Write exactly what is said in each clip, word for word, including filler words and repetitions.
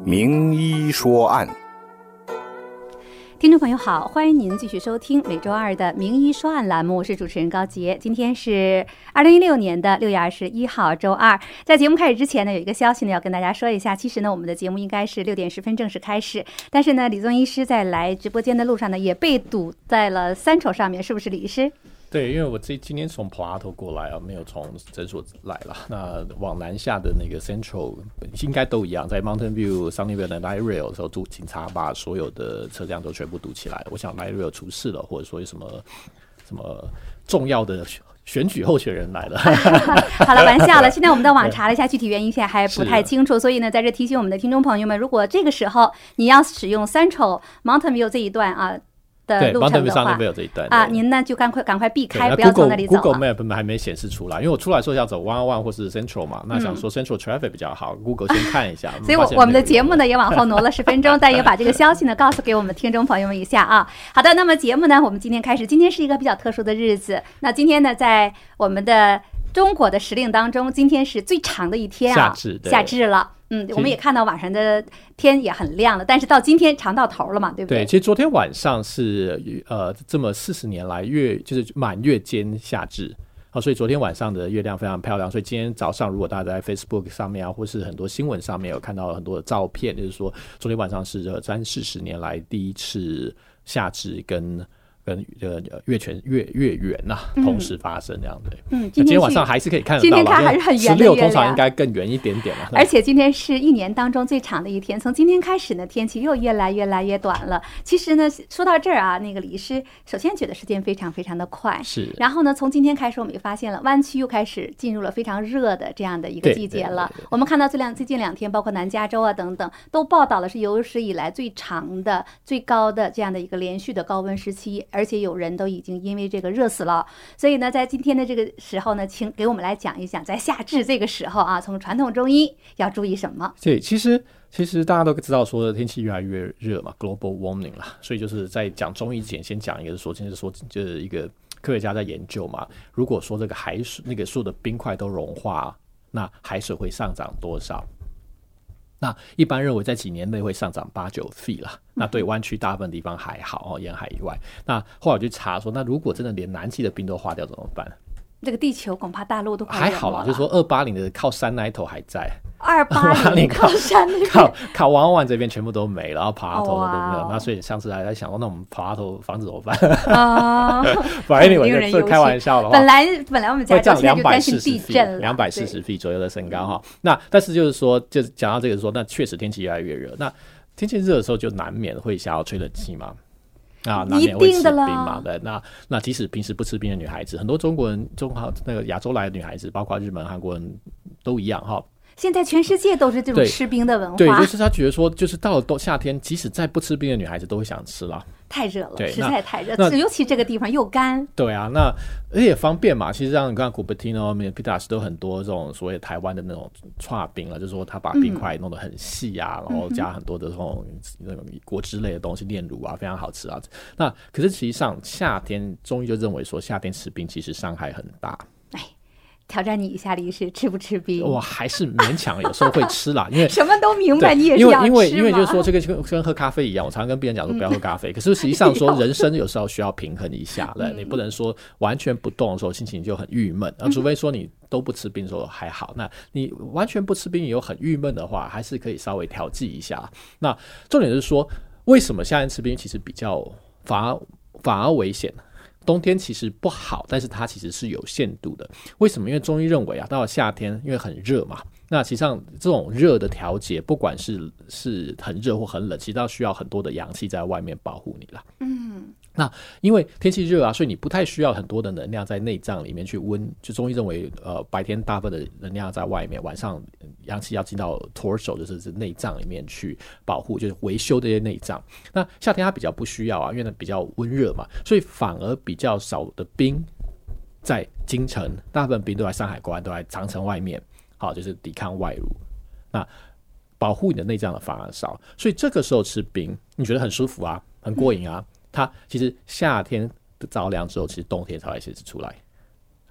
名医说案。 听众朋友好，欢迎您继续收听每周二的名医说案栏目，我是主持人高杰。今天是二零一六年的六月二十一号，周二。在节目开始之前呢，有一个消息呢要跟大家说一下。其实呢，我们的节目应该是六点十分正式开始，但是呢，李宗医师在来直播间的路上呢，也被堵在了三重上面，是不是李医师？ 对，因为我这今天从普拉头过来啊，没有从诊所来了。那往南下的那个 Central 应该都一样，在 Mountain View、Sunnyvale 的 Light Rail 的时候，堵警察把所有的车辆都全部堵起来了。我想 Light Rail 出事了，或者说有什么什么重要的选举候选人来了。 好了，玩笑了。现在我们到网查了一下具体原因，现在还不太清楚，所以呢，在这提醒我们的听众朋友们，如果这个时候你要使用 Central Mountain View 这一段啊的路程的话啊，您呢就赶快赶快避开，不要从那里走了。 Google Map 还没显示出来，因为我出来说要走一一一或是 Central 嘛，那想说 Central Traffic 比较好， Google 先看一下。 所以我们的节目呢也往后挪了十分钟，但也把这个消息呢告诉给我们的听众朋友们一下啊。好的，那么节目呢我们今天开始，今天是一个比较特殊的日子。那今天呢在我们的中国的时令当中，今天是最长的一天啊， 夏至， 夏至了。嗯，我们也看到晚上的天也很亮了，但是到今天长到头了嘛，对不对？ 对，其实昨天晚上是呃这么四十年来月就是满月间夏至，哦，所以昨天晚上的月亮非常漂亮。所以今天早上如果大家在 Facebook 上面啊，或是很多新闻上面有看到很多的照片，就是说昨天晚上是这三四十年来第一次夏至跟。跟呃月全月月圆呐、啊、同时发生这样的。 嗯， 今天晚上还是可以看得到。 今天它还是很圆的月亮， 十六通常应该更圆一点点了。 而且今天是一年当中最长的一天，从今天开始呢，天气又越来越来越短了。其实呢，说到这儿啊，那个李医师首先觉得时间非常非常的快， 是。 然后呢，从今天开始，我们也发现了湾区又开始进入了非常热的这样的一个季节了。对对对对，我们看到这两最近两天，包括南加州啊等等，都报道了是有史以来最长的、最高的这样的一个连续的高温时期，而且有人都已经因为这个热死了。所以呢，在今天的这个时候呢，请给我们来讲一讲，在夏至这个时候啊，从传统中医要注意什么？ 对，其实其实大家都知道说天气越来越热嘛 ，global warming 啦，所以就是在讲中医之前，先讲一个说，就是说就是一个科学家在研究嘛，如果说这个海水那个所有的冰块都融化，那海水会上涨多少？那一般认为在几年内会上涨八九 feet 啦，那对湾区大部分地方还好哦，沿海以外。那后来我去查说，那如果真的连南极的冰都化掉怎么办？ 这个地球恐怕大陆都快还好啦，就是说二八零的靠山那一头还在， 二八零靠山那边靠靠湾湾这边全部都没了，然后爬头都没有。那所以上次还在想说，那我们爬头房子怎么办？啊，反正anyway这开玩笑的话， 本来本来我们家这样两百四十地震， 两百四十 feet 左右的身高哈。那但是就是说，就是讲到这个说，那确实天气越来越热，那天气热的时候就难免会想要吹冷气嘛。啊，难免会吃冰嘛，对，那那即使平时不吃冰的女孩子，很多中国人、中华那个亚洲来的女孩子，包括日本、韩国人都一样哈。 现在全世界都是这种吃冰的文化， 对，对，就是他觉得说，就是到了夏天，即使再不吃冰的女孩子都会想吃了。 太热了，实在太热，尤其这个地方又干。 对啊，那而且方便嘛。其实像你看 Cupertino、Milpitas 都很多这种所谓台湾的那种剉冰了，就是说他把冰块弄得很细啊，嗯、然后加很多的这种那种果汁类的东西，炼乳啊，非常好吃啊。那可是实际上夏天中医就认为说，夏天吃冰其实伤害很大。 挑战你一下，李医师吃不吃冰？ 我还是勉强有时候会吃啦，因为什么都明白，你也是要吃吗？ 因为因为因为就是说，这个跟跟喝咖啡一样，我常常跟别人讲说不要喝咖啡，可是实际上说人生有时候需要平衡一下的，你不能说完全不动的时候心情就很郁闷，啊，除非说你都不吃冰的时候还好，那你完全不吃冰也有很郁闷的话，还是可以稍微调剂一下。那重点是说，为什么夏天吃冰其实比较反而反而危险？冬天其实不好，但是它其实是有限度的。为什么？因为中医认为啊，到了夏天，因为很热嘛，那实际上这种热的调节，不管是是很热或很冷，其实都需要很多的阳气在外面保护你啦。嗯。那因为天气热啊，所以你不太需要很多的能量在内脏里面去温。就中医认为，呃，白天大部分的能量在外面，晚上阳气要进到 torso， 就是内脏里面去保护，就是维修这些内脏。那夏天它比较不需要啊，因为它比较温热嘛，所以反而比较少的冰在京城，大部分冰都在山海关，都在长城外面，好，就是抵抗外辱。那保护你的内脏的反而少，所以这个时候吃冰，你觉得很舒服啊，很过瘾啊。它其实夏天着凉之后，其实冬天才会开始出来。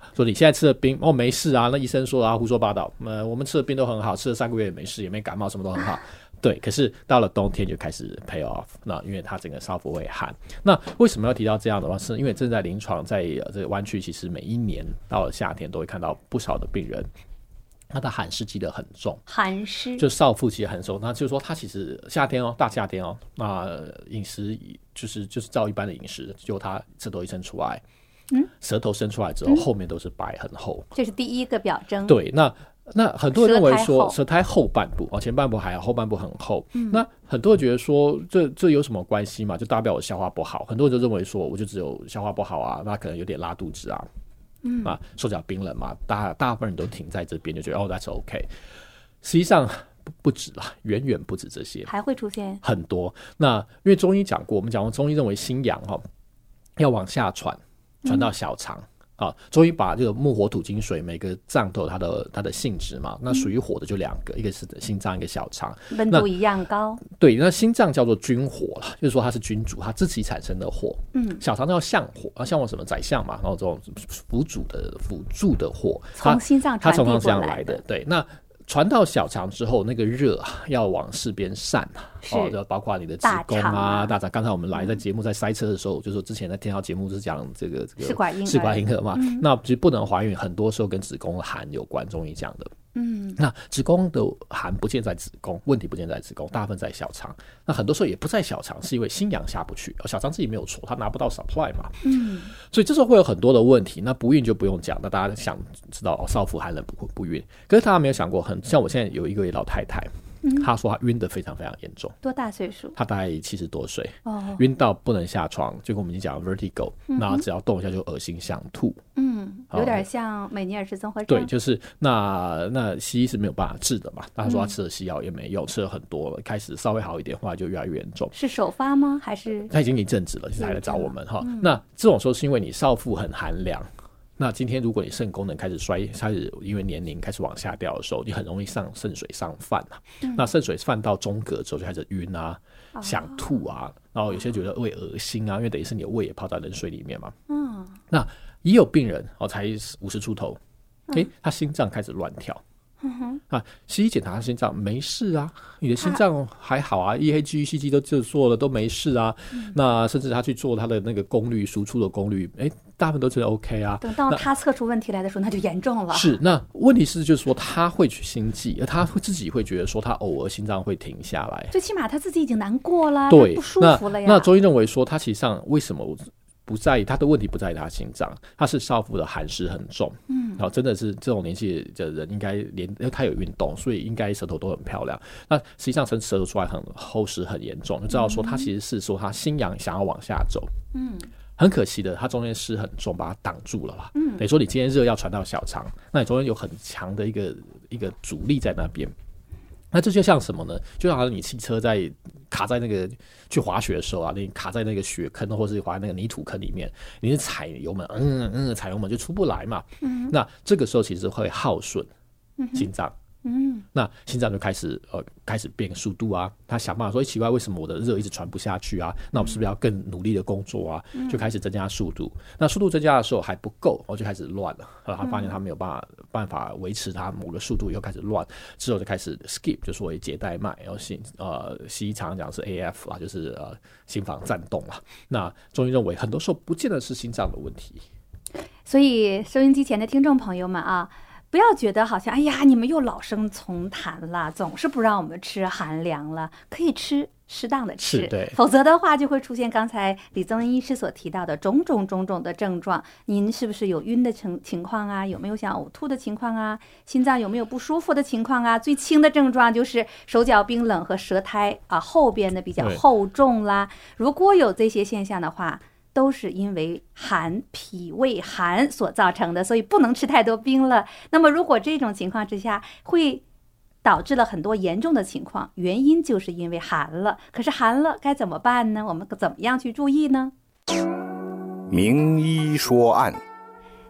说你现在吃的冰哦没事啊，那医生说啊胡说八道，呃我们吃的冰都很好，吃了三个月也没事，也没感冒，什么都很好。对，可是到了冬天就开始 pay off， 那因为它整个少腹会寒。那为什么要提到这样的话？是因为正在临床在这个湾区，其实每一年到了夏天都会看到不少的病人，他的寒湿积得很重， 寒湿就少腹积得很重。那就是说他其实夏天哦，大夏天哦，那饮食就是就是照一般的饮食，就他舌头一伸出来，嗯，舌头伸出来之后，嗯、后面都是白很厚， 这是第一个表征。 对，那。那很多人认为说舌苔后半部哦，前半部还好，后半部很厚。嗯、那很多人觉得说这这有什么关系嘛？就大不了我消化不好。很多人就认为说我就只有消化不好啊，那可能有点拉肚子啊，嗯啊手脚冰冷嘛，大大部分人都停在这边就觉得哦 that's OK。实际上不不止啦，远远不止这些， 还会出现很多。那因为中医讲过，我们讲过中医认为心阳哈、哦、要往下传，传到小肠。嗯啊，中医把这个木火土金水每个脏都有它的它的性质嘛，那属于火的就两个，嗯、一个是心脏，一个小肠， 温度一样高。 对，那心脏叫做君火了，就是说它是君主，它自己产生的火。嗯，小肠叫相火，啊，相火什么宰相嘛，然后这种辅助的辅助的火， 从心脏传递过来的，它从这样来的。对，那。传到小肠之后，那个热要往四边散哦，就包括你的子宫啊、大肠。刚才我们来在节目在塞车的时候，嗯、就说之前在听到节目是讲这个这个试管婴儿， 试管婴儿嘛，嗯、那其实不能怀孕，很多时候跟子宫寒有关，中医讲的。嗯，那子宫的寒不见在子宫，问题不见在子宫，大部分在小肠。那很多时候也不在小肠，是因为心阳下不去，小肠自己没有错，它拿不到 supply 嘛。嗯，所以这时候会有很多的问题。那不孕就不用讲，那大家想知道哦，少腹寒冷不不孕，可是大家没有想过，很像我现在有一个老太太。嗯、他说他晕得非常非常严重， 多大岁数？ 他大概七十多岁，哦，晕到不能下床，就跟我们已经讲 vertigo，那、嗯、只要动一下就恶心想吐， 嗯，有点像美尼尔氏综合症。 对，就是那那西医是没有办法治的嘛，他说他吃了西药也没用，嗯、吃了很多了，开始稍微好一点，后来就越来越严重。 是首发吗？还是他已经一阵子了，其实还来找我们哈、嗯。那这种时候是因为你少腹很寒凉。那今天如果你肾功能开始衰，开始因为年龄开始往下掉的时候，你很容易上肾水上泛啊。嗯、那肾水泛到中隔之后就开始晕啊、哦、想吐啊，然后有些觉得胃恶心啊，因为等于是你的胃也泡在冷水里面嘛。嗯，那也有病人哦，才五十出头，哎、欸，他心脏开始乱跳。嗯哼，啊，西医检查他心脏没事啊，你的心脏还好啊 ，E K G、E C G 都做了都没事啊。嗯、那甚至他去做他的那个功率输出的功率，哎、欸，大部分都觉得 OK 啊。 等到他测出问题来的时候，那就严重了。 是，那问题是就是说他会去心悸，而他会自己会觉得说他偶尔心脏会停下来， 最起码他自己已经难过了， 对， 不舒服了呀。 那, 那中医认为说他其实上为什么？不在意他的问题，不在意他心脏，他是少腹的寒湿很重，嗯，然后真的是这种年纪的人应该连，因为他有运动，所以应该舌头都很漂亮。那实际上舌头出来很厚实很严重，就知道说他其实是说他心阳想要往下走，嗯，很可惜的，他中间湿很重，把它挡住了啦，嗯，等于说你今天热要传到小肠，那你中间有很强的一个一个阻力在那边。那这就像什么呢？就好像你汽车在卡在那个去滑雪的时候啊，你卡在那个雪坑或是滑在那个泥土坑里面，你是踩油门，嗯嗯，踩油门就出不来嘛。嗯，那这个时候其实会耗损心脏。嗯，那心脏就开始呃开始变速度啊，他想办法说，奇怪，为什么我的热一直传不下去啊？那我们是不是要更努力的工作啊？嗯、就开始增加速度。那速度增加的时候还不够，我就开始乱了。后来他发现他没有办法、嗯、办法维持他某个速度，以后开始乱，之后就开始 skip， 就所谓节带脉，然后心呃西医常常讲是 A F 啊，就是呃心房颤动了。那中医认为很多时候不见得是心脏的问题。 所以收音机前的听众朋友们啊。不要觉得好像哎呀，你们又老生重谈了，总是不让我们吃寒凉了，可以吃，适当的吃， 对， 否则的话就会出现刚才李宗医师所提到的种种种种的症状。您是不是有晕的情情况啊？有没有想呕吐的情况啊？心脏有没有不舒服的情况啊？最轻的症状就是手脚冰冷和舌苔啊后边的比较厚重啦。如果有这些现象的话，都是因为寒，脾胃寒所造成的，所以不能吃太多冰了。那么如果这种情况之下会导致了很多严重的情况，原因就是因为寒了。可是寒了该怎么办呢？我们怎么样去注意呢？ 名医说案。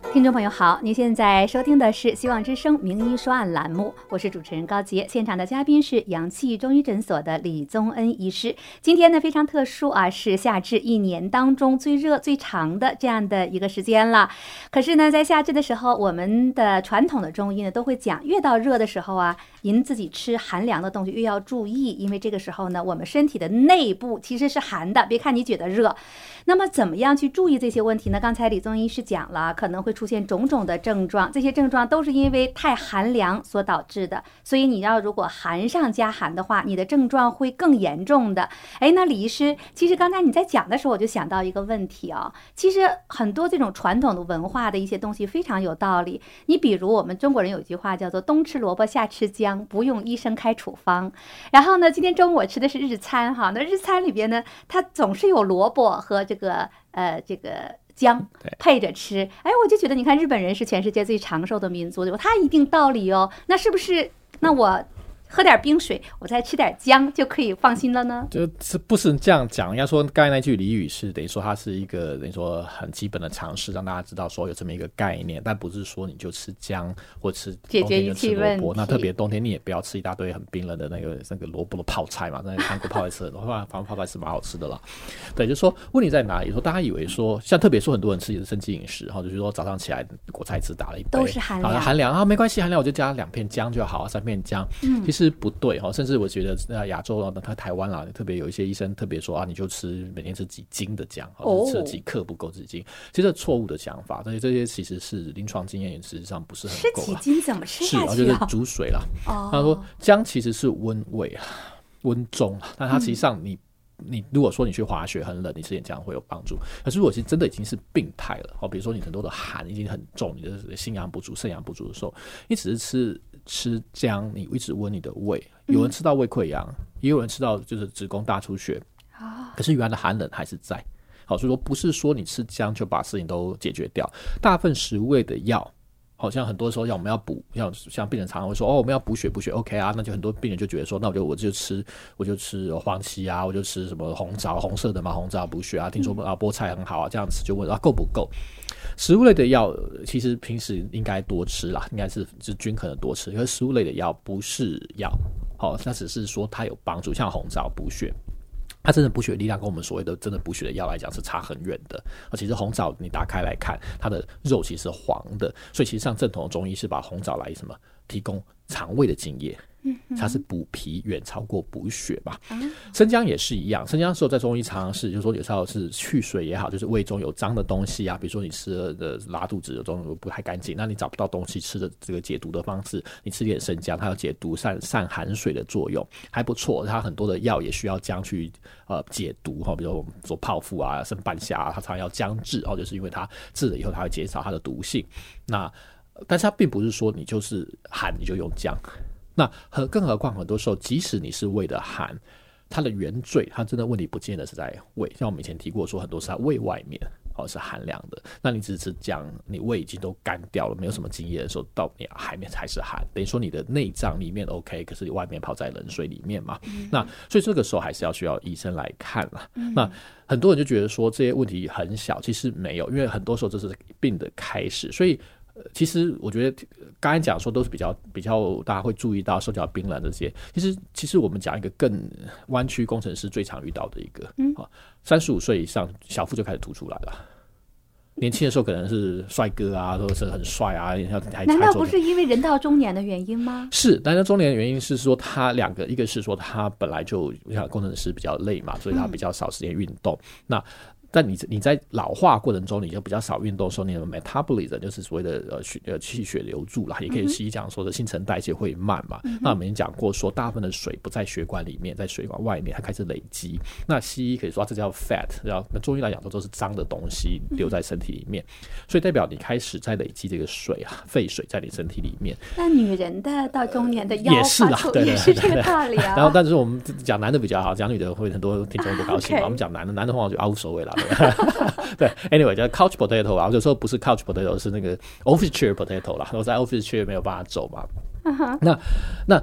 听众朋友好，您现在收听的是希望之声名医说案栏目，我是主持人高洁，现场的嘉宾是阳气中医诊所的李宗恩医师。今天呢非常特殊啊，是夏至一年当中最热最长的这样的一个时间了。可是呢在夏至的时候，我们的传统的中医呢都会讲，越到热的时候啊，您自己吃寒凉的东西越要注意，因为这个时候呢我们身体的内部其实是寒的，别看你觉得热。那么怎么样去注意这些问题呢？刚才李宗医师讲了，可能会出现种种的症状，这些症状都是因为太寒凉所导致的，所以你要如果寒上加寒的话，你的症状会更严重的。哎，那李医师，其实刚才你在讲的时候，我就想到一个问题啊、哦，其实很多这种传统的文化的一些东西非常有道理。你比如我们中国人有一句话叫做冬吃萝卜夏吃姜，不用医生开处方。然后呢，今天中午我吃的是日餐哈，那日餐里边呢，它总是有萝卜和这个呃这个姜配着吃。哎，我就觉得你看日本人是全世界最长寿的民族，有它一定道理哦。那是不是那我喝点冰水，我再吃点姜就可以放心了呢？ 就是不是这样讲，应该说刚才那句俚语是等于说它是一个等于说很基本的常识，让大家知道说有这么一个概念，但不是说你就吃姜或吃解决一切问题。 那特别冬天你也不要吃一大堆很冰冷的那个那个萝卜的泡菜嘛，那个韩国泡菜吃的，反正泡菜是蛮好吃的啦。对，就是说问题在哪里？说大家以为说像特别说很多人吃也是生机饮食，就是说早上起来果菜汁打了一杯都是寒凉， 寒凉啊没关系，寒凉我就加两片姜就好，三片姜。嗯，其实不对哈，甚至我觉得亚洲啊，台湾啦，特别有一些医生特别说啊，你就吃每天吃几斤的姜，哦，吃几克不够几斤，其实错误的想法，但是这些其实是临床经验，事实上不是很够。 吃几斤怎么吃下去啊？ 是，就是煮水啦。哦，他说姜其实是温胃啊，温中，但它实际上你。嗯你如果说你去滑雪很冷，你吃点姜会有帮助。可是如果其实真的已经是病态了，哦，比如说你很多的寒已经很重，你的心阳不足、肾阳不足的时候，你只是吃吃姜，你一直温你的胃。有人吃到胃溃疡，也有人吃到就是子宫大出血，可是原来的寒冷还是在。好，所以说不是说你吃姜就把事情都解决掉。大部分食物类的药。好像很多时候要我们要补，要像病人常常会说哦，我们要补血补血 OK 啊，那就很多病人就觉得说，那我就我就吃我就吃黄芪啊，我就吃什么红枣红色的嘛，红枣补血啊，听说啊菠菜很好啊，这样子就问啊够不够？食物类的药其实平时应该多吃啦，应该是是均衡的多吃，可是食物类的药不是药，好，那只是说它有帮助，像红枣补血。它真的补血力量跟我们所谓的真的补血的药来讲是差很远的，而其实红枣你打开来看，它的肉其实是黄的，所以其实上正统的中医是把红枣来什么提供肠胃的津液，它是补脾远超过补血嘛。生姜也是一样，生姜的时候在中医常常是就是说有时候是去水也好，就是胃中有脏的东西啊，比如说你吃了的拉肚子有种不太干净，那你找不到东西吃的这个解毒的方式，你吃点生姜，它有解毒散散寒水的作用，还不错。它很多的药也需要姜去呃解毒哈，比如说我们说泡腹啊、生半夏啊，它常常要姜治哦，就是因为它治了以后，它会减少它的毒性。那但是它并不是说你就是寒你就用姜。那和更何况很多时候，即使你是胃的寒，它的原罪，它真的问题不见得是在胃，像我们以前提过说，很多是在胃外面，哦，是寒凉的。那你只是姜，你胃已经都干掉了，没有什么津液的时候，到你海面才是寒，等于说你的内脏里面 OK， 可是你外面泡在冷水里面嘛。嗯、那所以这个时候还是要需要医生来看了。嗯、那很多人就觉得说这些问题很小，其实没有，因为很多时候这是病的开始，所以。其实我觉得刚才讲说都是比较比较大家会注意到手脚冰冷这些，其实其实我们讲一个更湾区工程师最常遇到的一个，嗯，三十五岁以上小腹就开始凸出来了。年轻的时候可能是帅哥啊，或者是很帅啊，还难道不是因为人到中年的原因吗？ 是，人到中年的原因是说他两个，一个是说他本来就像工程师比较累嘛，所以他比较少时间运动。嗯、那但你你在老化过程中，你就比较少运动的时候，你的 metabolism 就是所谓的呃呃气血流注啦，也可以西医讲说的新陈代谢会慢嘛。嗯、那我们已经讲过说，大部分的水不在血管里面，在血管外面，它开始累积。那西医可以说这叫 fat， 那中医来讲说都是脏的东西留在身体里面，嗯、所以代表你开始在累积这个水啊，废水在你身体里面。 那女人的到中年的腰也是啦，对对对， 也是这个道理啊。 然后，但是我们讲男的比较好，讲女的会很多听众不高兴嘛。Okay. 我们讲男的，男的话就啊无所谓啦。对 ，anyway 叫 couch potato 啊，有时候不是 couch potato， 是那个 office chair potato 啦。我在 office chair 没有办法走嘛。Uh-huh. 那那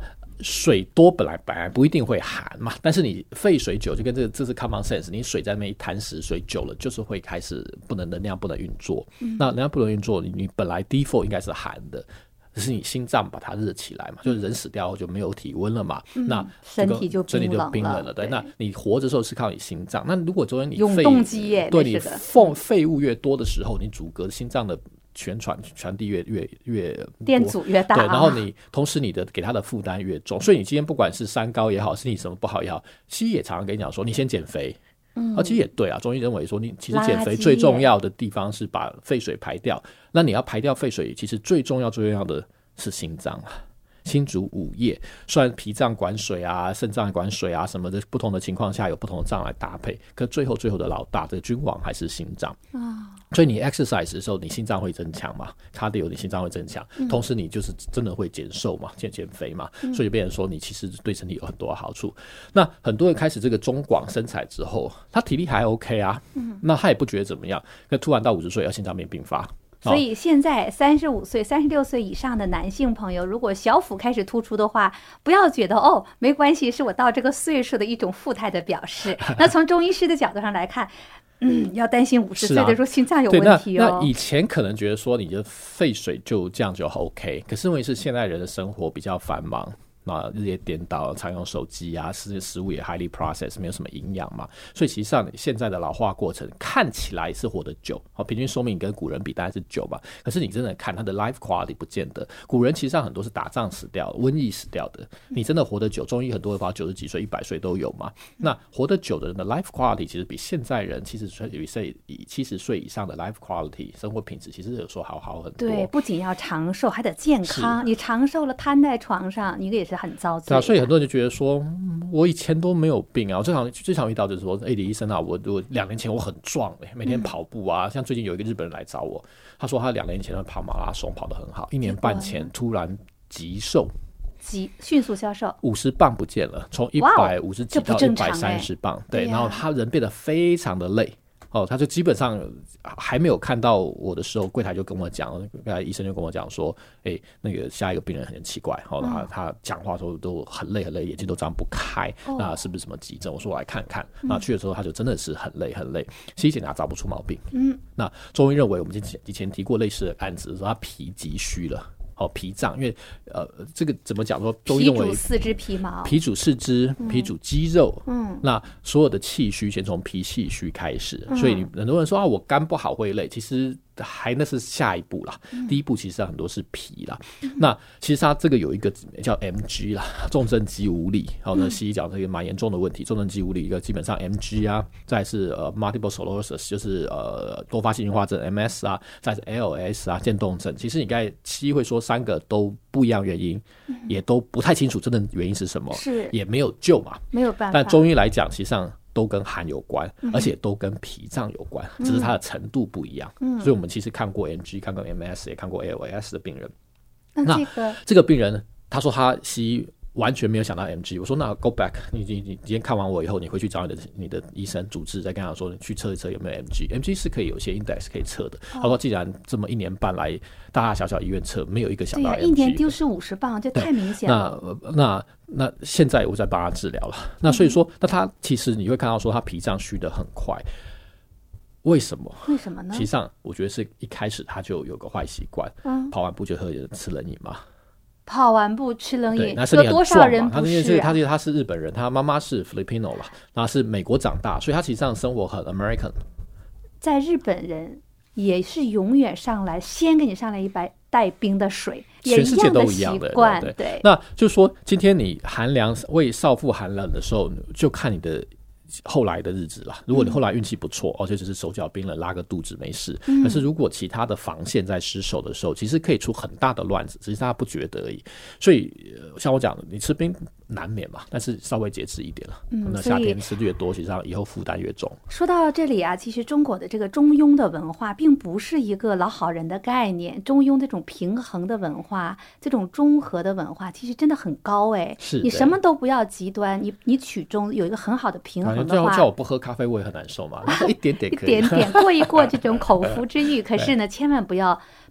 水多本来本来不一定会寒嘛，但是你沸水久就跟这个这是 common sense， 你水在那边一潭死水久了，就是会开始不能能量不能运作，嗯、那能量不能运作，你你本来 default 应该是寒的。只是你心脏把它热起来嘛，就是人死掉后就没有体温了嘛， 嗯、 那身体就身体就冰冷了，对。那你活着的时候是靠你心脏，那如果昨天你永动机耶， 对你废废物越多的时候，你阻隔心脏的宣传传递越越越电阻越大、啊， 对，然后你同时你的给它的负担越重，所以你今天不管是三高也好，身体什么不好也好，西医也常常跟你讲说，你先减肥。嗯，啊，其实也对啊，中医认为说，你其实减肥最重要的地方是把废水排掉。那你要排掉废水，其实最重要最重要的是心脏啊。心主五叶，虽然脾脏管水啊，肾脏管水啊什么的，不同的情况下有不同的脏来搭配，可最后最后的老大，这个君王还是心脏啊。所以你 exercise 的时候，你心脏会增强嘛 ，cardio 你心脏会增强、嗯，同时你就是真的会减瘦嘛，减减肥嘛，嗯、所以变成说你其实对身体有很多的好处。那很多人开始这个中广身材之后，他体力还 OK 啊，嗯、那他也不觉得怎么样，可突然到五十岁要心脏病并发。 所以现在三十五岁、三十六岁以上的男性朋友，如果小腹开始突出的话，不要觉得哦没关系，是我到这个岁数的一种富态的表示。那从中医师的角度上来看，嗯，要担心五十岁的时候心脏有问题哦。 那, 那以前可能觉得说你的废水就这样就 OK， 可是问题是现在人的生活比较繁忙。那日夜颠倒，常用手机啊，食食物也 highly processed， 没有什么营养嘛，所以其实上现在的老化过程看起来是活得久，平均寿命跟古人比当然是久嘛，可是你真的看他的 life quality 不见得，古人其实上很多是打仗死掉、瘟疫死掉的，你真的活得久，中医很多人跑九十几岁、一百岁都有嘛，那活得久的人的 life quality 其实比现在人七十岁以七十岁以上的 life quality 生活品质其实有时候好好很多。 对，不仅要长寿，还得健康。你长寿了瘫在床上，你也是很遭罪。 对啊，所以很多人就觉得说，嗯、我以前都没有病啊。我最常最常遇到就是说，哎、欸，李医生啊，我我两年前我很壮、欸，每天跑步啊、嗯。像最近有一个日本人来找我，他说他两年前跑马拉松跑得很好，一年半前突然急瘦， 急迅速消瘦， 五十磅不见了，从一百五十几到一百三十磅，对，然后他人变得非常的累。哦，他就基本上还没有看到我的时候，柜台就跟我讲，医生就跟我讲说，哎、欸，那个下一个病人很奇怪，哦，他他讲话的时候都很累很累，眼睛都张不开，哦、那是不是什么急症？我说我来看看。那、嗯、去的时候他就真的是很累很累，西医检查找不出毛病。嗯，那中医认为我们以前提过类似的案子，说他脾急虚了。哦，脾脏，因为呃，这个怎么讲说，都认为脾主四肢皮毛， 脾主四肢，脾主肌肉，嗯，那所有的气虚先从脾气虚开始，嗯、所以很多人说啊，我肝不好会累，其实还那是下一步啦，嗯、第一步其实很多是脾啦。嗯、那其实它这个有一个叫 M G 啦，重症肌无力，好、哦、的西医讲这个蛮严重的问题，重症肌无力一个基本上 M G 啊，再来是呃 multiple sclerosis 就是呃多发性硬化症 M S 啊，再来是 L S 啊渐冻症，其实你刚才西医会说三个都不一样原因，嗯、也都不太清楚真的原因是什么， 是也没有救嘛， 没有办法。 但中医来讲，实际上都跟寒有关，而且都跟脾脏有关，嗯、只是它的程度不一样。嗯、所以我们其实看过 M G， 看过 M S， 也看过 L S 的病人。 那这个那这个病人，他说他西医完全没有想到 M G。我说那 go back， 你你你今天看完我以后，你回去找你的你的医生主治，再跟他说，你去测一测有没有 M G。M G 是可以有些 index 可以测的。哦、他说既然这么一年半来大大小小医院测，没有一个想到 M G， 对呀、啊，一年丢失五十磅，这太明显了。 那那那现在我在帮他治疗了。那所以说，嗯、那他其实你会看到说他脾脏虚得很快。为什么？ 为什么呢？ 实际上，我觉得是一开始他就有个坏习惯，嗯、跑完步就喝吃冷饮嘛。 跑完步吃冷饮， 那身体很多少人不是、 啊？他他他是日本人，他妈妈是 Filipino 啦，然后是美国长大，所以他其实上生活很 American。 在日本人也是永远上来先给你上来一杯带冰的水， 全世界都一样的习惯。对， 对， 那就是说，今天你寒凉为少妇寒冷的时候，就看你的后来的日子啦。如果你后来运气不错，而且、嗯哦、只是手脚冰冷拉个肚子没事，嗯、可是如果其他的防线在失守的时候，其实可以出很大的乱子，只是大家不觉得而已。所以像我讲的，你吃冰难免嘛，但是稍微节制一点了。嗯，那夏天吃越多，其实上以后负担越重。 说到这里啊，其实中国的这个中庸的文化，并不是一个老好人的概念。中庸这种平衡的文化，这种中和的文化，其实真的很高哎。 是， 你什么都不要极端，你你取中有一个很好的平衡的话， 叫叫我不喝咖啡我也很难受嘛，一点点可以， 一点点过一过这种口腹之欲。可是呢，千万不要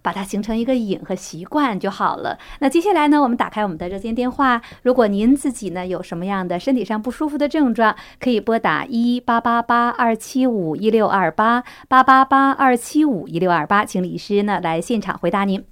把它形成一个瘾和习惯就好了。那接下来呢，我们打开我们的热线电话，如果您自己呢有什么样的身体上不舒服的症状，可以拨打一八八八二七五一六二八八八八二七五一六二八，请李医师呢来现场回答您。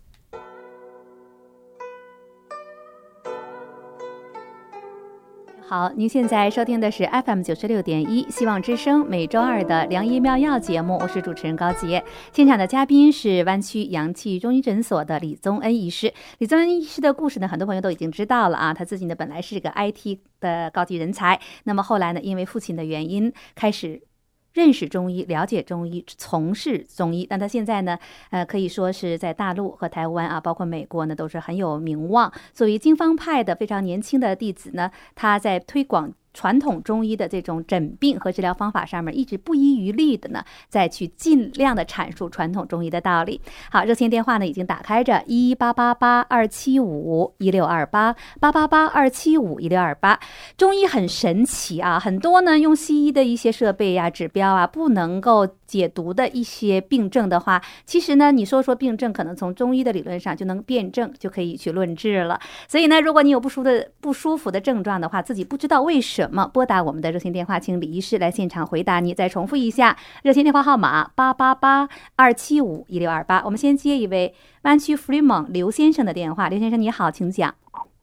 好，您现在收听的是 F M 九十六点一希望之声每周二的良医妙药节目，我是主持人高杰。现场的嘉宾是湾区阳气中医诊所的李宗恩医师。李宗恩医师的故事呢，很多朋友都已经知道了啊。他自己呢本来是个 I T 的高级人才，那么后来呢，因为父亲的原因，开始认识中医，了解中医，从事中医。那他现在呢，呃，可以说是在大陆和台湾啊，包括美国呢，都是很有名望。作为经方派的非常年轻的弟子呢，他在推广传统中医的这种诊病和治疗方法上面一直不遗余力的呢，再去尽量的阐述传统中医的道理。好，热线电话呢已经打开着一八八八二七五一六二八八八八二七五一六二八。中医很神奇啊，很多呢用西医的一些设备啊、指标啊不能够解读的一些病症的话，其实呢你说说病症，可能从中医的理论上就能辩证，就可以去论治了。所以呢，如果你有不舒服的不舒服的症状的话，自己不知道为什么，拨打我们的热线电话，请李医师来现场回答你。再重复一下，热线电话号码八八八二七五一六二八。我们先接一位湾区 Fremont 刘先生的电话。刘先生你好，请讲。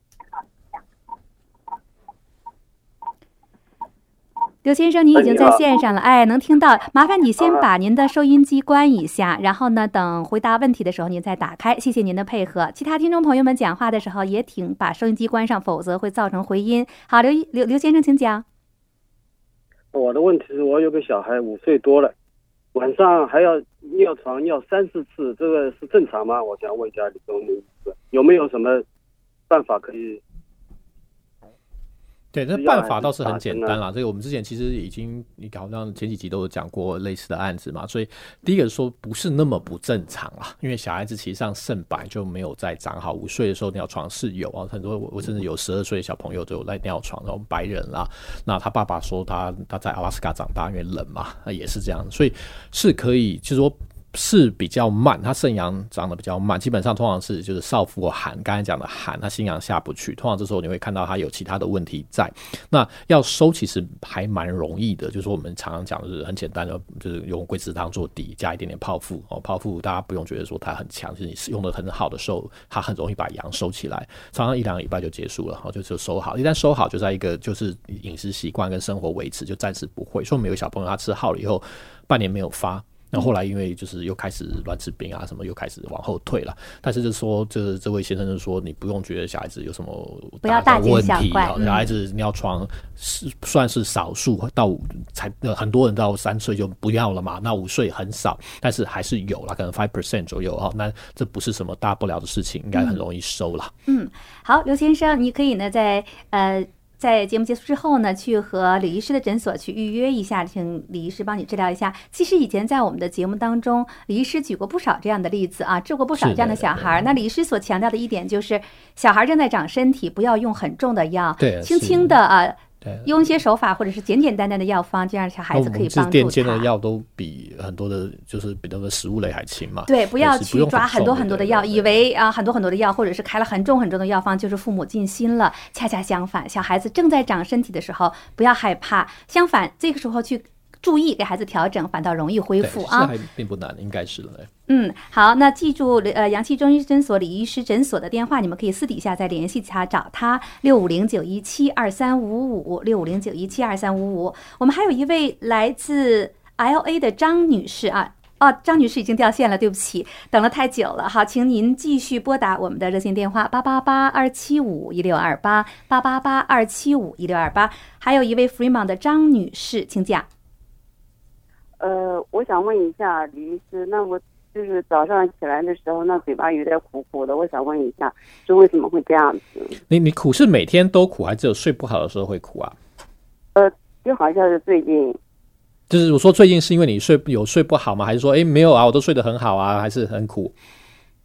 刘先生，你已经在线上了，哎，能听到。麻烦你先把您的收音机关一下，然后呢，等回答问题的时候您再打开。谢谢您的配合。其他听众朋友们讲话的时候也请把收音机关上，否则会造成回音。好，刘刘刘先生，请讲。 我的问题是我有个小孩五岁多了，晚上还要尿床尿三四次，这个是正常吗？我想问一下李宗医师，有没有什么办法可以？ 对，那办法倒是很简单啦。这个我们之前其实已经，你好像前几集都有讲过类似的案子嘛。所以第一个说不是那么不正常啦，因为小孩子其实上肾本来就没有在长好，五岁的时候尿床是有啊，很多我甚至有十二岁的小朋友都有在尿床，然后白人啦，那他爸爸说他他在阿拉斯加长大，因为冷嘛，那也是这样，所以是可以，就是说。是比较慢，他肾阳长得比较慢，基本上通常是就是少腹寒，刚才讲的寒，他心阳下不去，通常这时候你会看到他有其他的问题在。那要收其实还蛮容易的，就是我们常常讲的是很简单的，就是用龟子汤做底，加一点点泡腹哦，泡腹大家不用觉得说它很强，就是你用的很好的时候，它很容易把阳收起来，常常一两个礼拜就结束了，就就收好。一旦收好，就在一个就是饮食习惯跟生活维持，就暂时不会。所以我们有小朋友他吃好了以后，半年没有发。那后来因为就是又开始乱吃冰啊什么，又开始往后退了。但是就是说，这这位先生就说，你不用觉得小孩子有什么大的问题啊，小孩子尿床是算是少数，到才很多人到三岁就不要了嘛，那五岁很少，但是还是有啦，可能 百分之五 左右啊。那这不是什么大不了的事情，应该很容易收了。 嗯，好，刘先生，你可以呢在呃。在节目结束之后呢，去和李医师的诊所去预约一下，请李医师帮你治疗一下。其实以前在我们的节目当中，李医师举过不少这样的例子啊，治过不少这样的小孩。那李医师所强调的一点就是，小孩正在长身体，不要用很重的药， 对， 轻轻的啊。用一些手法或者是简简单单的药方，这样小孩子可以帮助他。 垫肩的药都比很多的，就是比那个食物类还轻嘛。 对，不要去抓很多很多的药，以为啊很多很多的药，或者是开了很重很重的药方，就是父母尽心了。恰恰相反，小孩子正在长身体的时候，不要害怕，相反这个时候去注意给孩子调整，反倒容易恢复啊。 这还并不难，应该是的。 嗯，好，那记住呃阳气中医诊所李医师诊所的电话，你们可以私底下再联系他，找他六五零九一七二三五五六五零九一七二三五五。我们还有一位来自 L A 的张女士啊。哦，张女士已经掉线了，对不起，等了太久了。好，请您继续拨打我们的热线电话八八八二七五一六二八八八八二七五一六二八。还有一位 Fremont 的张女士，请讲。 呃，我想问一下李医师，那我就是早上起来的时候，那嘴巴有点苦苦的，我想问一下，是为什么会这样子？ 你你苦是每天都苦，还是只有睡不好的时候会苦啊？ 呃，就好像是最近。 就是我说最近是因为你睡有睡不好吗？还是说哎没有啊，我都睡得很好啊，还是很苦？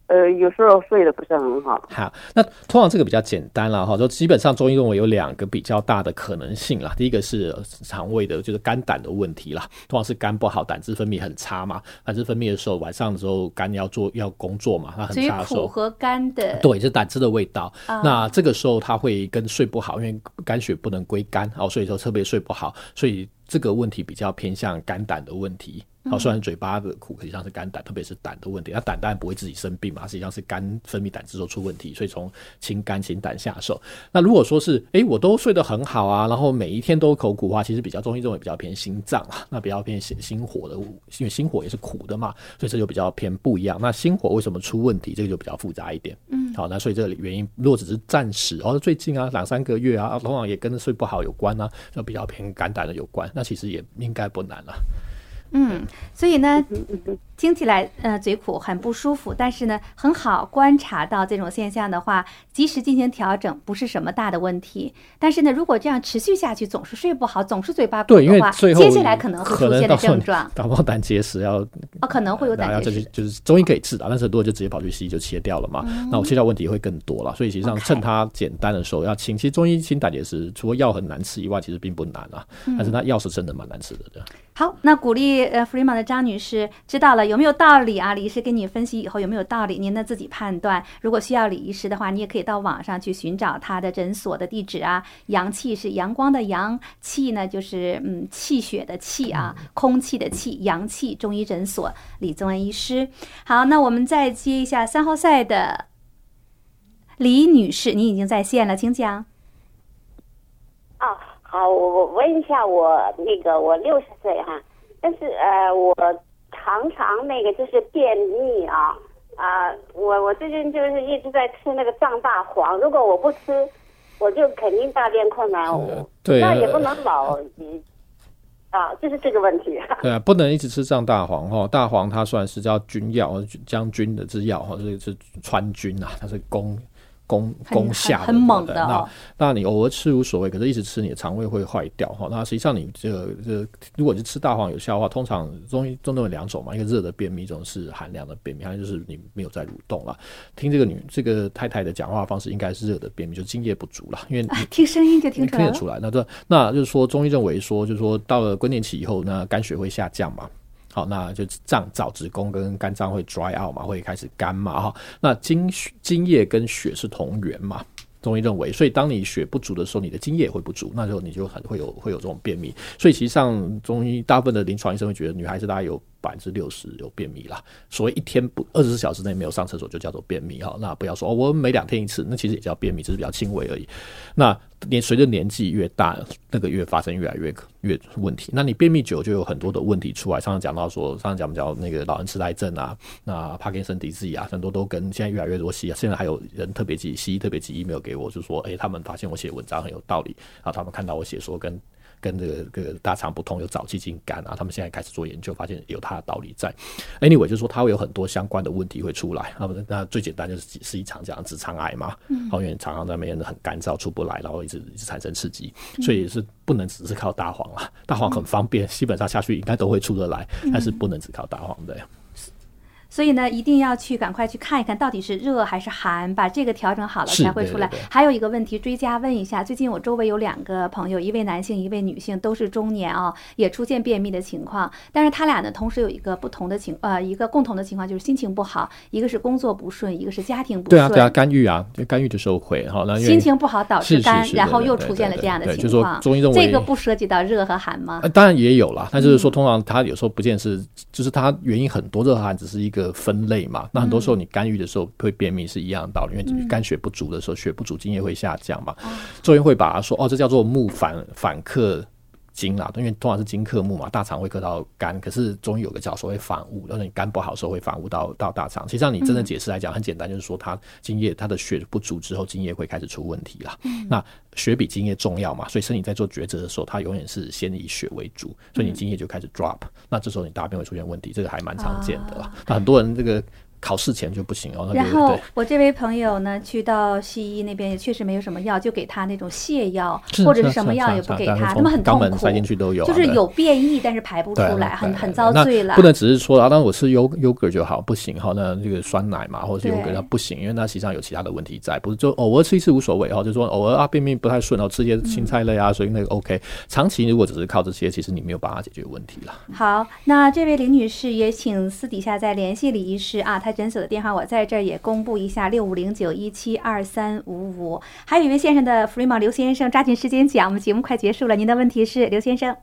呃，有时候睡得不是很好。 好，那通常这个比较简单啦哈，就基本上中医认为有两个比较大的可能性啦。第一个是肠胃的，就是肝胆的问题啦，通常是肝不好，胆汁分泌很差嘛。胆汁分泌的时候，晚上的时候肝要做要工作嘛，它很差的时候， 所以苦和肝的对，就是胆汁的味道。 啊、 那这个时候它会跟睡不好，因为肝血不能归肝，哦，所以说特别睡不好，所以这个问题比较偏向肝胆的问题。好，虽然嘴巴的苦实际上是肝胆，特别是胆的问题。那胆当然不会自己生病嘛，实际上是肝分泌胆汁都出问题，所以从清肝清胆下手。那如果说是哎，我都睡得很好啊，然后每一天都口苦的话，其实比较中医认为比较偏心脏啊，那比较偏心火的，因为心火也是苦的嘛，所以这就比较偏不一样。那心火为什么出问题？这个就比较复杂一点。嗯，好，那所以这个原因如果只是暂时，哦，最近啊两三个月啊，通常也跟睡不好有关啊，就比较偏肝胆的有关。那其实也应该不难了。 嗯，所以呢，听起来呃嘴苦很不舒服，但是呢很好观察到这种现象的话，及时进行调整不是什么大的问题。但是呢，如果这样持续下去，总是睡不好，总是嘴巴苦的话，接下来可能会出现的症状， 搞不好胆结石要哦，可能会有胆结石， 就是中医可以治的，但是很多人就直接跑去西医就切掉了嘛。嗯、那我切掉问题会更多了，所以实际上趁它简单的时候要清。其实中医清胆结石，除了药很难吃以外，其实并不难啊，嗯、但是它药是真的蛮难吃的。 好，那鼓励呃福利玛的张女士知道了有没有道理啊？李医师给你分析以后有没有道理，您呢自己判断。如果需要李医师的话，你也可以到网上去寻找他的诊所的地址啊。阳气是阳光的阳，气呢就是嗯气血的气啊，空气的气，阳气中医诊所李宗恩医师。好，那我们再接一下三号赛的李女士，你已经在线了，请讲。 哦，好，我我问一下，我那个我六十岁哈，但是呃我常常那个就是便秘啊啊、呃，我我最近就是一直在吃那个藏大黄，如果我不吃，我就肯定大便困难，嗯、对，那也不能老啊，就是这个问题。 对啊，不能一直吃藏大黄哈，大黄它算是叫君药，将军的之药哈，这是川军啊，它是攻。攻攻下的很猛的、 哦，那那你偶尔吃无所谓，可是一直吃你的肠胃会坏掉哈。那实际上你这个这个，如果是吃大黄有效的话，通常中医中都有两种嘛，一个热的便秘，一种是寒凉的便秘，还有就是你没有在蠕动了。听这个女这个太太的讲话方式，应该是热的便秘，就津液不足了，因为、 啊、听声音就听出来了， 听得出来。那这那就是说，中医认为说，就是说到了更年期以后，那肝血会下降嘛。好，那就脏枣子宫跟肝脏会 dry out 嘛，会开始干嘛哈？那津津液跟血是同源嘛，中医认为，所以当你血不足的时候，你的津液会不足，那时候你就很会有会有这种便秘。所以其实上中医大部分的临床医生会觉得，女孩子大概有百分之六十有便秘啦。所谓一天不二十四小时内没有上厕所就叫做便秘哈。那不要说哦，我每两天一次，那其实也叫便秘，只是比较轻微而已。那年随着年纪越大，那个越发生越来越越问题。那你便秘久就有很多的问题出来。上次讲到说，上次讲讲那个老人痴呆症啊，那帕金森迪兹啊，很多都跟现在越来越多西医，现在还有人特别寄西医特别寄 email 给我，就说哎、欸，他们发现我写文章很有道理，然后他们看到我写说跟。跟这个这个大肠不通有早期进肝啊，他们现在开始做研究，发现有它的道理在。Anyway， 就是说它会有很多相关的问题会出来。那最简单就是是一常讲直肠癌嘛，嗯，因为常常在那边很干燥出不来，然后一直一直产生刺激，所以是不能只是靠大黄啊。大黄很方便，基本上下去应该都会出得来，但是不能只靠大黄的。 所以呢，一定要去赶快去看一看到底是热还是寒，把这个调整好了才会出来。 对对对， 还有一个问题追加问一下，最近我周围有两个朋友，一位男性一位女性，都是中年啊，也出现便秘的情况，但是他俩呢同时有一个不同的情呃一个共同的情况，就是心情不好，一个是工作不顺，一个是家庭不顺。 对啊对啊，干预啊，干预的时候会哈，那心情不好导致干， 是是是， 然后又出现了这样的情况。 中医认为这个不涉及到热和寒吗？ 呃、当然也有啦，但是说通常他有时候不见是，就是他原因很多，热和寒只是一个分类嘛。那很多时候你干预的时候会便秘是一样的道理，因为肝血不足的时候，血不足津液会下降嘛。中医会把它说哦，这叫做木反反克金啦，因为通常是金克木嘛，大肠会克到肝，可是中医有个叫所谓反物，就是你肝不好的时候会反物到到大肠。其实上你真的解释来讲很简单，就是说它津液它的血不足之后，津液会开始出问题啦。嗯、那血比津液重要嘛，所以身体在做抉择的时候，它永远是先以血为主，所以你津液就开始 drop，、嗯、那这时候你大便会出现问题，这个还蛮常见的啦。啊、那很多人这个考试前就不行哦。 然后我这位朋友呢，去到西医那边也确实没有什么药，就给他那种泻药或者是什么药也不给他，他们很痛苦，肛门塞进去都有、啊， 就是有变异，但是排不出来，很很遭罪了。 不能只是说啊，那我吃优优格就好，不行哈。那这个酸奶嘛，或者是优格它不行，因为它实际上有其他的问题在，不是就偶尔吃一次无所谓哈，就说偶尔啊便秘不太顺，然后吃一些青菜类啊，嗯、所以那个 OK。长期如果只是靠这些，其实你没有办法解决问题了。 好，那这位林女士也请私底下再联系李医师啊，她诊所的电话我在这儿也公布一下，六五零九一七二三五五。还有一位线上的 Freeman 刘先生，抓紧时间讲，我们节目快结束了，您的问题是刘先生。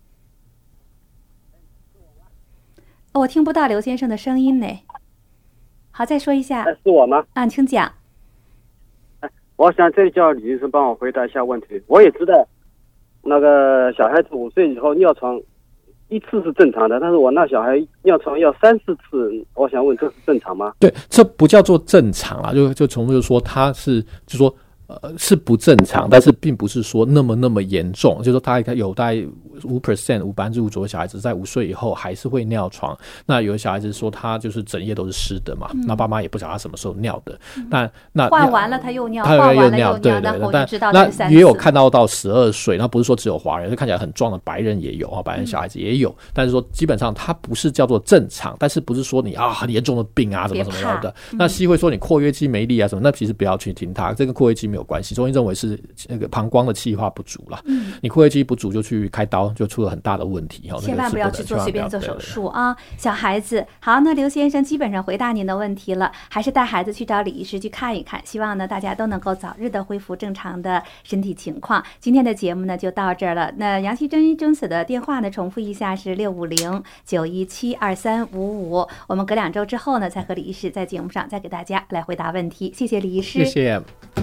哦、我听不到刘先生的声音呢。好，再说一下。 是我吗？ 啊，请讲。 我想这里叫李医生帮我回答一下问题。我也知道，那个小孩子五岁以后尿床一次是正常的，但是我那小孩尿床要三四次，我想问这是正常吗？ 对，这不叫做正常啦，就就重复说他是，就说呃是不正常，但是并不是说那么那么严重，就是说大概有大概五 percent 五百分之五左右小孩子在五岁以后还是会尿床。那有的小孩子说他就是整夜都是湿的嘛，那、嗯、爸妈也不晓得他什么时候尿的，嗯、但那换完了他又尿， 他换完了尿， 又尿， 对对对， 但那也有看到到十二岁，那不是说只有华人，就看起来很壮的白人也有啊，白人小孩子也有，嗯、但是说基本上他不是叫做正常，但是不是说你啊很严重的病啊什么什么样的，嗯、那西医会说你括约肌没力啊什么，那其实不要去听他，这跟括约肌没有关系，中医认为是那个膀胱的气化不足啦，嗯、你括约肌不足就去开刀，就出了很大的问题。 千万不要去做随便做手术啊！小孩子好，那刘先生基本上回答您的问题了，还是带孩子去找李医师去看一看，希望呢大家都能够早日的恢复正常的身体情况。今天的节目呢就到这儿了。那杨希珍诊所的电话呢重复一下是六五零九一七二三五五，我们隔两周之后呢再和李医师在节目上再给大家来回答问题。谢谢李医师， 谢谢。